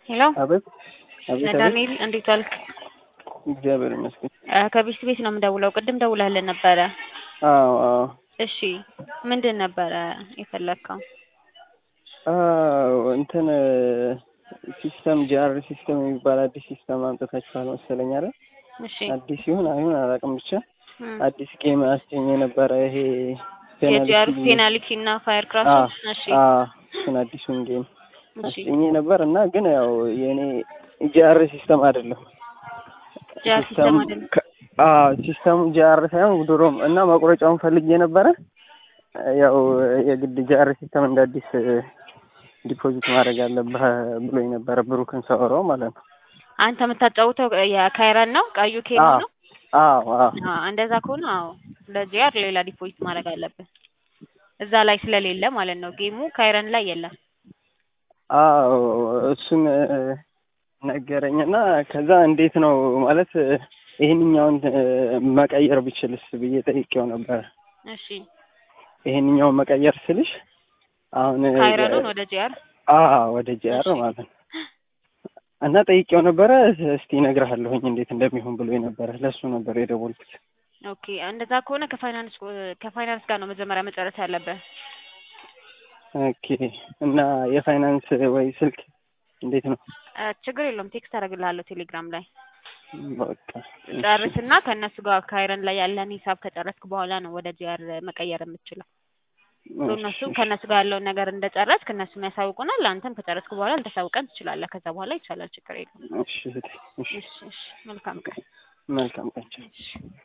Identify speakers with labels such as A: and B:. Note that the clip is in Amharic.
A: ሄሎ
B: አቤት አቤት አቤት።
A: ዳንኤል እንዴት ዋልክ?
B: እግዚአብሔር ይመስገን።
A: ከቢስት ቤት ነው የምደውለው። ቅድም ደውለህልን ነበረ።
B: አዎ አዎ።
A: እሺ ምንድን ነበረ የፈለግከው?
B: እንትን ሲስተም ጂአር ሲስተም የሚባል አዲስ ሲስተም አምጥታችኋል መሰለኝ አይደል?
A: እሺ
B: አዲስ ይሁን አይሁን አላውቅም፣ ብቻ አዲስ ጌም አስጭኜ ነበረ። ይሄ
A: የጂአር ፔናልቲ እና ፋየር ክራሽ። እሺ
B: እሱን አዲሱን ጌም
A: እሺ
B: አስጭኜ ነበር እና ግን ያው የኔ ጂአር ሲስተም አይደለም።
A: ጂአር ሲስተም አይደለም።
B: ሲስተሙ ጂአር ሳይሆን ድሮም እና መቁረጫውን ፈልጌ ነበረ። ያው የግድ ጂአር ሲስተም እንደ አዲስ ዲፖዚት ማድረግ አለብህ ብሎኝ ነበረ፣ ብሩክን ሳወራው ማለት ነው።
A: አንተ የምታጫውተው የካይረን ነው? ቀዩ ኬም ነው?
B: አዎ አዎ።
A: እንደዛ ከሆነ አዎ ለጂአር ሌላ ዲፖዚት ማድረግ አለብህ። እዛ ላይ ስለሌለ ማለት ነው። ጌሙ ካይረን ላይ የለም።
B: አዎ እሱን ነገረኝና ከዛ እንዴት ነው ማለት ይሄንኛውን መቀየር ብችልስ ብዬ ጠይቄው ነበር።
A: እሺ
B: ይሄንኛውን መቀየር ስልሽ አሁን
A: ካይረኑን ወደ ጂአር
B: ወደ ጂአር ማለት ነው። እና ጠይቄው ነበረ። እስቲ እነግርሃለሁኝ እንዴት እንደሚሆን ብሎ ነበረ። ለሱ ነበር የደወልኩት።
A: ኦኬ እንደዛ ከሆነ ከፋይናንስ ጋር ነው መጀመሪያ መጨረስ ያለብህ።
B: ኦኬ እና የፋይናንስ ወይ ስልክ እንዴት ነው?
A: ችግር የለውም፣ ቴክስት አደርግልሃለሁ ቴሌግራም ላይ።
B: በቃ
A: ጨርስና ከእነሱ ጋር ካይረን ላይ ያለን ሂሳብ ከጨረስክ በኋላ ነው ወደ ጂአር መቀየር የምትችለው። እነሱ ከእነሱ ጋር ያለውን ነገር እንደጨረስክ እነሱም ያሳውቁናል። አንተም ከጨረስክ በኋላ ልታሳውቀን ትችላለህ። ከዛ በኋላ ይቻላል፣ ችግር የለውም።
B: እሺ እሺ።
A: መልካም ቀን።
B: መልካም ቀን።